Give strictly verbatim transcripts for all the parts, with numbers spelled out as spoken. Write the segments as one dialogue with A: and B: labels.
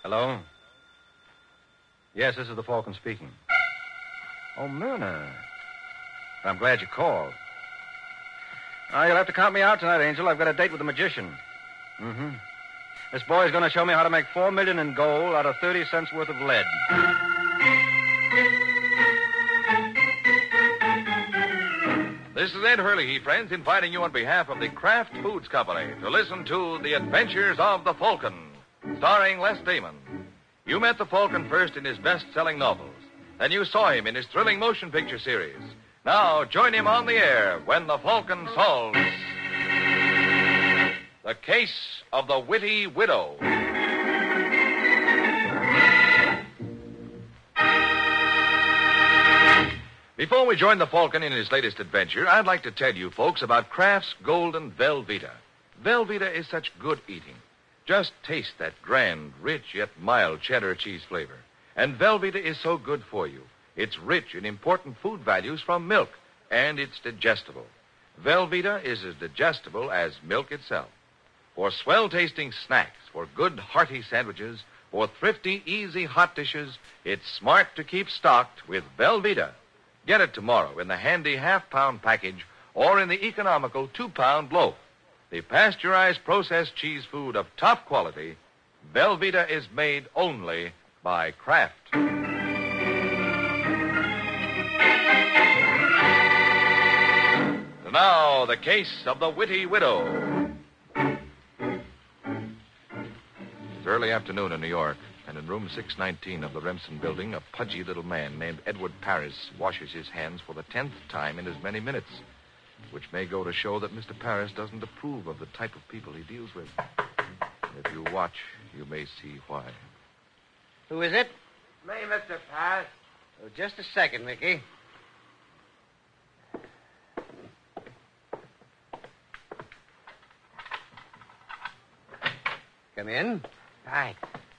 A: Hello? Yes, this is the Falcon speaking. Oh, Myrna. I'm glad you called. Oh, you'll have to count me out tonight, Angel. I've got a date with the magician. Mm-hmm. This boy's going to show me how to make four million in gold out of thirty cents worth of lead.
B: This is Ed Hurley, friends, inviting you on behalf of the Kraft Foods Company to listen to The Adventures of the Falcon, starring Les Damon. You met the Falcon first in his best-selling novels. Then you saw him in his thrilling motion picture series. Now join him on the air when the Falcon solves The Case of the Witty Widow. Before we join the Falcon in his latest adventure, I'd like to tell you folks about Kraft's Golden Velveeta. Velveeta is such good eating. Just taste that grand, rich, yet mild cheddar cheese flavor. And Velveeta is so good for you. It's rich in important food values from milk, and it's digestible. Velveeta is as digestible as milk itself. For swell-tasting snacks, for good, hearty sandwiches, for thrifty, easy hot dishes, it's smart to keep stocked with Velveeta. Get it tomorrow in the handy half-pound package or in the economical two-pound loaf. The pasteurized processed cheese food of top quality, Velveeta is made only by Kraft. And now, the case of the Witty Widow. It's early afternoon in New York, and in room six nineteen of the Remsen building, a pudgy little man named Edward Paris washes his hands for the tenth time in as many minutes, which may go to show that Mister Paris doesn't approve of the type of people he deals with. And if you watch, you may see why.
C: Who is it?
D: Me, Mister Paris.
C: Oh, just a second, Mickey. Come in.
D: Thanks.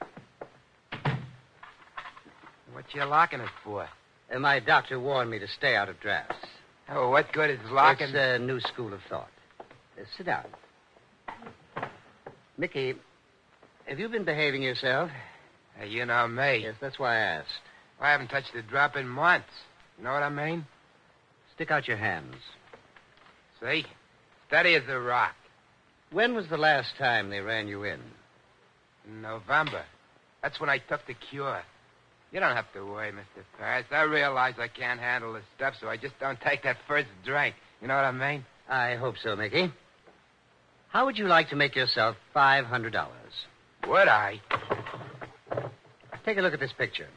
D: What you locking it for?
C: Uh, my doctor warned me to stay out of drafts.
D: Oh, what good is locking...
C: It's a new school of thought. Uh, sit down. Mickey, have you been behaving yourself?
D: Uh, you know me.
C: Yes, that's why I asked.
D: I haven't touched a drop in months. You know what I mean?
C: Stick out your hands.
D: See? Steady as a rock.
C: When was the last time they ran you in?
D: In November. That's when I took the cure. You don't have to worry, Mister Paris. I realize I can't handle this stuff, so I just don't take that first drink. You know what I mean?
C: I hope so, Mickey. How would you like to make yourself five hundred dollars?
D: Would I?
C: Take a look at this picture.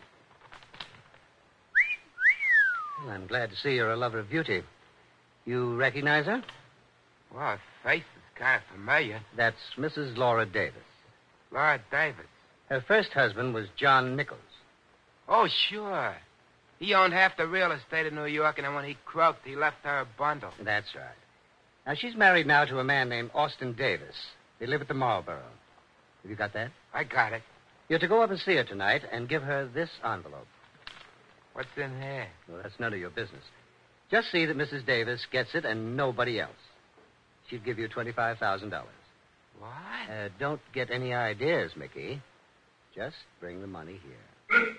C: Well, I'm glad to see you're a lover of beauty. You recognize her?
D: Well, her face is kind of familiar.
C: That's Missus Laura Davis.
D: Laura Davis.
C: Her first husband was John Nichols.
D: Oh, sure. He owned half the real estate in New York, and then when he croaked, he left her a bundle.
C: That's right. Now, she's married now to a man named Austin Davis. They live at the Marlboro. Have you got that?
D: I got it.
C: You're to go up and see her tonight and give her this envelope.
D: What's in here?
C: Well, that's none of your business. Just see that Missus Davis gets it and nobody else. She'd give you twenty-five thousand dollars.
D: What?
C: Uh, don't get any ideas, Mickey. Just bring the money here.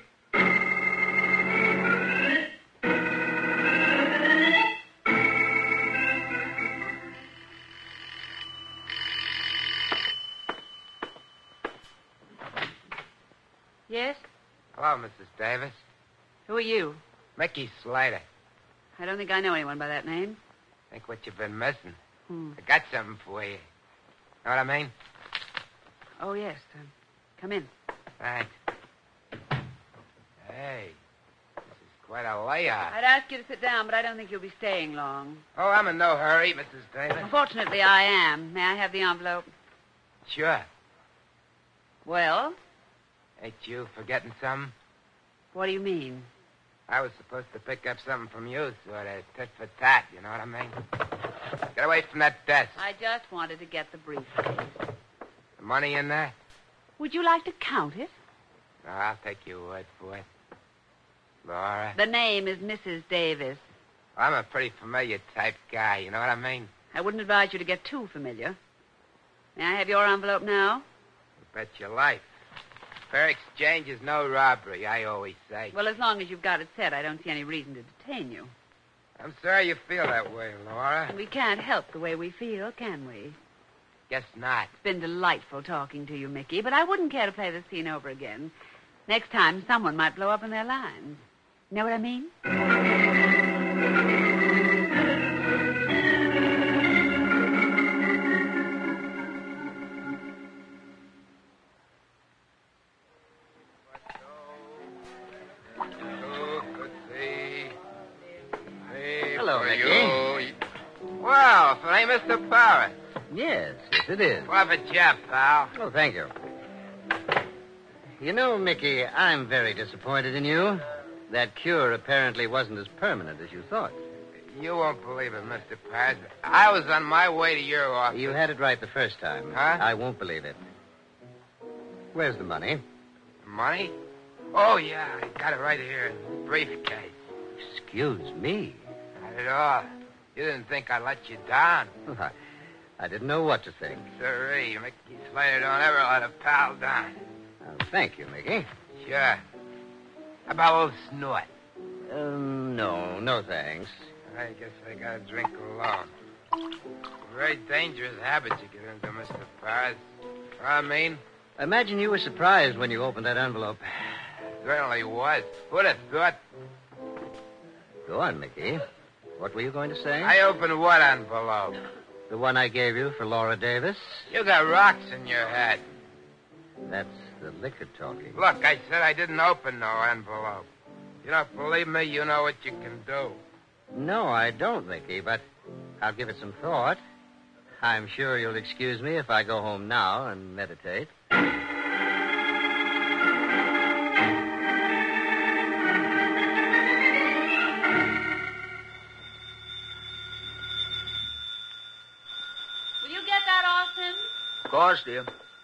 E: Yes?
D: Hello, Missus Davis.
E: Who are you?
D: Mickey Slater.
E: I don't think I know anyone by that name.
D: Think what you've been missing.
E: Hmm.
D: I got something for you. Know what I mean?
E: Oh, yes. Um, come in.
D: Thanks. Hey, this is quite a layout.
E: I'd ask you to sit down, but I don't think you'll be staying long.
D: Oh, I'm in no hurry, Missus Davis.
E: Unfortunately, I am. May I have the envelope?
D: Sure.
E: Well,
D: Ain't you forgetting something?
E: what do you mean?
D: I was supposed to pick up something from you, sort of tit for tat, you know what I mean? Get away from that desk.
E: I just wanted to get the briefcase.
D: The money in there?
E: Would you like to count it?
D: No, I'll take your word for it. Laura?
E: The name is Missus Davis.
D: I'm a pretty familiar type guy, you know what I mean?
E: I wouldn't advise you to get too familiar. May I have your envelope now?
D: You bet your life. Fair exchange is no robbery, I always say.
E: Well, as long as you've got it set, I don't see any reason to detain you.
D: I'm sorry you feel that way, Laura.
E: We can't help the way we feel, can we?
D: Guess not.
E: It's been delightful talking to you, Mickey, but I wouldn't care to play the scene over again. Next time, someone might blow up in their lines. You know what I mean?
C: Hello, Mickey.
D: Well, if it ain't Mister Parrott.
C: Yes, yes, it is.
D: What a job, pal.
C: Oh, thank you. You know, Mickey, I'm very disappointed in you. That cure apparently wasn't as permanent as you thought.
D: You won't believe it, Mister Parrott. I was on my way to your office.
C: You had it right the first time.
D: Huh?
C: I won't believe it. Where's the money?
D: Money? Oh, yeah, I got it right here in the briefcase.
C: Excuse me.
D: Not at all. You didn't think I let you down.
C: I, I didn't know what to think.
D: Sirree, Mickey Slater don't ever let a pal down.
C: Oh, thank you, Mickey.
D: Sure. How about old Snort?
C: Um, no, no thanks.
D: I guess I gotta drink alone. Very dangerous habit you get into, Mister Parrott. I mean,
C: Imagine you were surprised when you opened that envelope.
D: certainly was. Who'd have thought?
C: Go on, Mickey. What were you going to say?
D: I opened what envelope?
C: The one I gave you for Laura Davis?
D: You got rocks in your head.
C: That's the liquor talking.
D: Look, I said I didn't open no envelope. You don't believe me? You know what you can do.
C: No, I don't, Mickey, but I'll give it some thought. I'm sure you'll excuse me if I go home now and meditate.
E: Will you get that, Austin?
F: Of course, dear.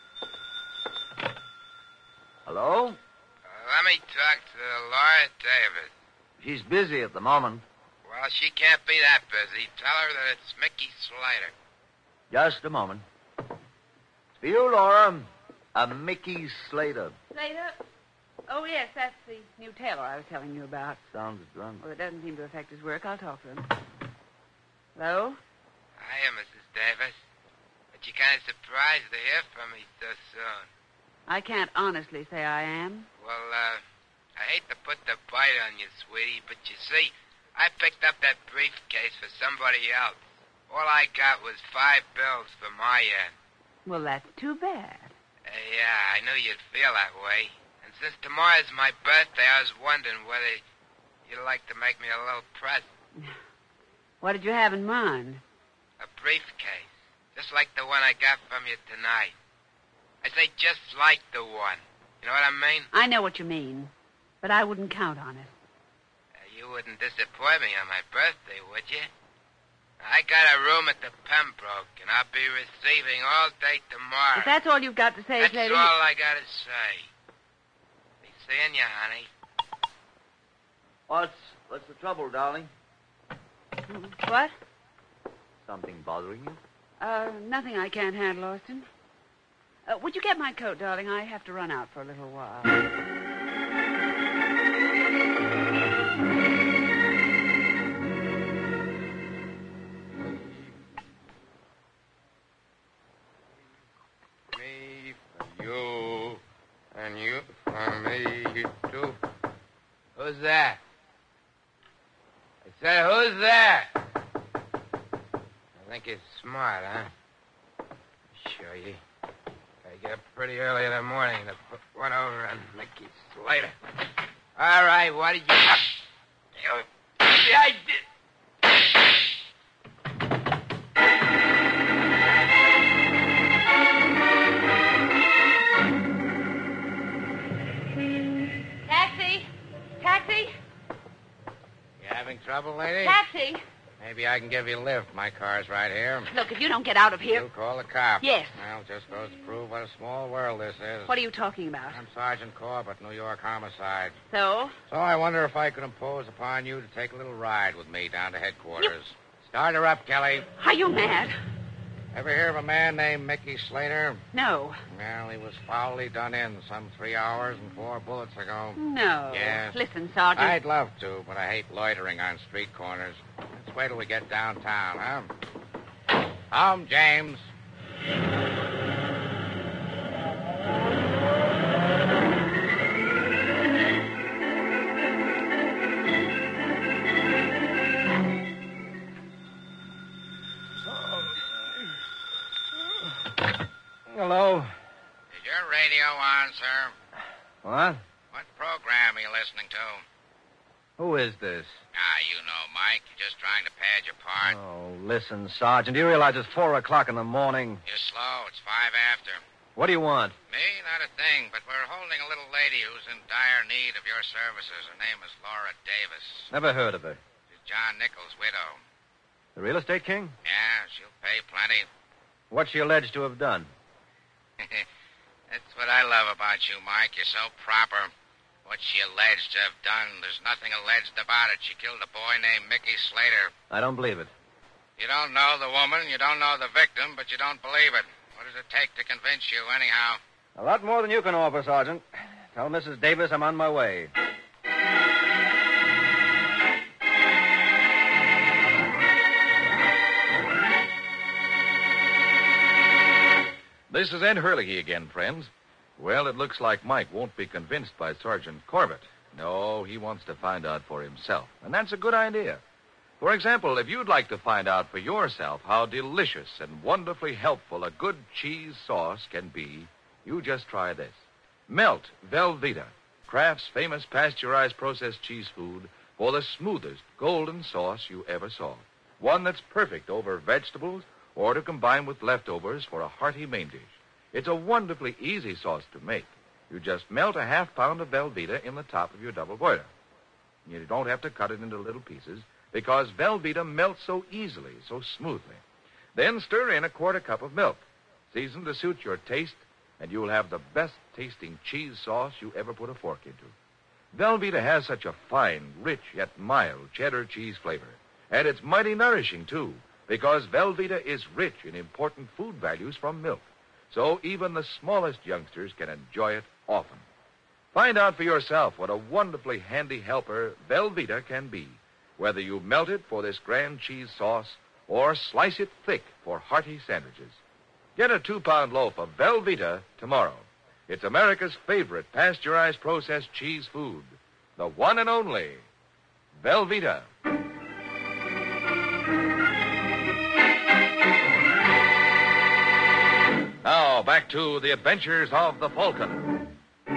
F: Hello?
D: Uh, let me talk to Laura Davis.
F: She's busy at the moment.
D: Well, she can't be that busy. Tell her that it's Mickey Slater.
F: Just a moment. It's for you, Laura. A Mickey Slater.
E: Slater? Oh, yes, that's the new tailor I was telling you about.
F: Sounds drunk.
E: Well, it doesn't seem to affect his work. I'll talk to him. Hello?
D: Hiya, Missus Davis. But you're kind of surprised to hear from me so soon.
E: I can't honestly say I am.
D: Well, uh, I hate to put the bite on you, sweetie, but you see, I picked up that briefcase for somebody else. All I got was five bills for my end.
E: Well, that's too bad.
D: Uh, yeah, I knew you'd feel that way. And since tomorrow's my birthday, I was wondering whether you'd like to make me a little present.
E: What did you have in mind?
D: A briefcase. Just like the one I got from you tonight. I say just like the one. You know what I mean?
E: I know what you mean, but I wouldn't count on it.
D: Uh, you wouldn't disappoint me on my birthday, would you? I got a room at the Pembroke, and I'll be receiving all day tomorrow.
E: If that's all you've got to say,
D: That's
E: Slater...
D: all I gotta say. Be seeing you, honey.
F: What's what's the trouble, darling?
E: you... What?
F: Something bothering you?
E: Uh, nothing I can't handle, Austin. Uh, would you get my coat, darling? I have to run out for a little while.
D: Me for you, and you for me, too. Who's that? I said, who's that? I think you're smart, huh? Show you. I get up pretty early in the morning to put one over on Mickey Slater. All right, what did you... you... Yeah, I did...
E: Taxi! Taxi!
D: You having trouble, lady?
E: Taxi!
D: Maybe I can give you a lift. My car's right here.
E: Look, if you don't get out of here...
D: You call the cops.
E: Yes.
D: Well, just goes to prove what a small world this is.
E: What are you talking about?
D: I'm Sergeant Corbett, New York Homicide.
E: So?
D: So I wonder if I could impose upon you to take a little ride with me down to headquarters. Start her up, Kelly.
E: Are you mad?
D: Ever hear of a man named Mickey Slater?
E: No.
D: Well, he was foully done in some three hours and four bullets ago.
E: No.
D: Yes.
E: Listen, Sergeant.
D: I'd love to, but I hate loitering on street corners. Let's wait till we get downtown, huh? Home, James.
A: Hello.
D: Is your radio on, sir?
A: What?
D: What program are you listening to?
A: Who is this?
D: Ah, you know, Mike. You're just trying to pad your part.
A: Oh, listen, Sergeant. Do you realize it's four o'clock in the morning?
D: You're slow. It's five after.
A: What do you want?
D: Me? Not a thing, but we're holding a little lady who's in dire need of your services. Her name is Laura Davis.
A: Never heard of her.
D: She's John Nichols' widow.
A: The real estate king?
D: Yeah, she'll pay plenty.
A: What's she alleged to have done?
D: That's what I love about you, Mike. You're so proper. What she alleged to have done, there's nothing alleged about it. She killed a boy named Mickey Slater.
A: I don't believe it.
D: You don't know the woman, you don't know the victim, but you don't believe it. What does it take to convince you, anyhow?
A: A lot more than you can offer, Sergeant. Tell Missus Davis I'm on my way.
B: This is Ed Hurley again, friends. Well, it looks like Mike won't be convinced by Sergeant Corbett. No, he wants to find out for himself. And that's a good idea. For example, if you'd like to find out for yourself how delicious and wonderfully helpful a good cheese sauce can be, you just try this. Melt Velveeta, Kraft's famous pasteurized processed cheese food, for the smoothest golden sauce you ever saw. One that's perfect over vegetables or to combine with leftovers for a hearty main dish. It's a wonderfully easy sauce to make. You just melt a half pound of Velveeta in the top of your double boiler. You don't have to cut it into little pieces because Velveeta melts so easily, so smoothly. Then stir in a quarter cup of milk, seasoned to suit your taste, and you'll have the best-tasting cheese sauce you ever put a fork into. Velveeta has such a fine, rich, yet mild cheddar cheese flavor. And it's mighty nourishing, too, because Velveeta is rich in important food values from milk. So even the smallest youngsters can enjoy it often. Find out for yourself what a wonderfully handy helper Velveeta can be, whether you melt it for this grand cheese sauce or slice it thick for hearty sandwiches. Get a two-pound loaf of Velveeta tomorrow. It's America's favorite pasteurized processed cheese food, the one and only Velveeta. Now, back to the adventures of the Falcon.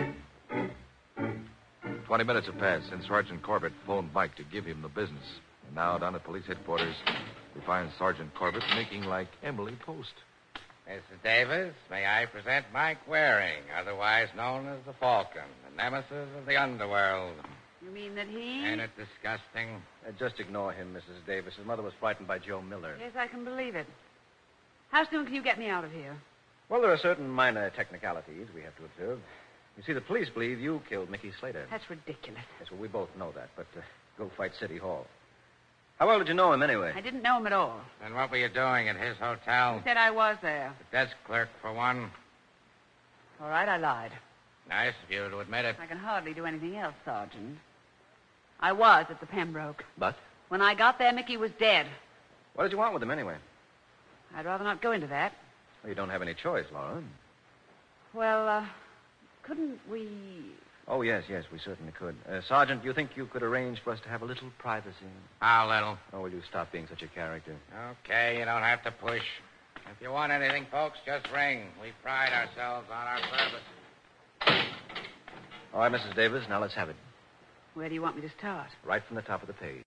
B: Twenty minutes have passed since Sergeant Corbett phoned Mike to give him the business. And now, down at police headquarters, we find Sergeant Corbett making like Emily Post.
D: Missus Davis, may I present Mike Waring, otherwise known as the Falcon, the nemesis of the underworld.
E: You mean that he...
D: Ain't it disgusting?
A: Uh, just ignore him, Missus Davis. His mother was frightened by Joe Miller.
E: Yes, I can believe it. How soon can you get me out of here?
A: Well, there are certain minor technicalities we have to observe. You see, the police believe you killed Mickey Slater.
E: That's ridiculous.
A: Yes, well, we both know that, but uh, go fight City Hall. How well did you know him, anyway?
E: I didn't know him at all.
D: Then what were you doing at his hotel?
E: He said I was there.
D: The desk clerk, for one.
E: All right, I lied.
D: Nice of you to admit it.
E: I can hardly do anything else, Sergeant. I was at the Pembroke.
A: But?
E: When I got there, Mickey was dead.
A: What did you want with him, anyway?
E: I'd rather not go into that.
A: Well, you don't have any choice, Laura.
E: Well, uh, couldn't we...
A: Oh, yes, yes, we certainly could. Uh, Sergeant, do you think you could arrange for us to have a little privacy?
D: How little?
A: Oh, will you stop being such a character?
D: Okay, you don't have to push. If you want anything, folks, just ring. We pride ourselves on our service.
A: All right, Missus Davis, now let's have it.
E: Where do you want me to start?
A: Right from the top of the page.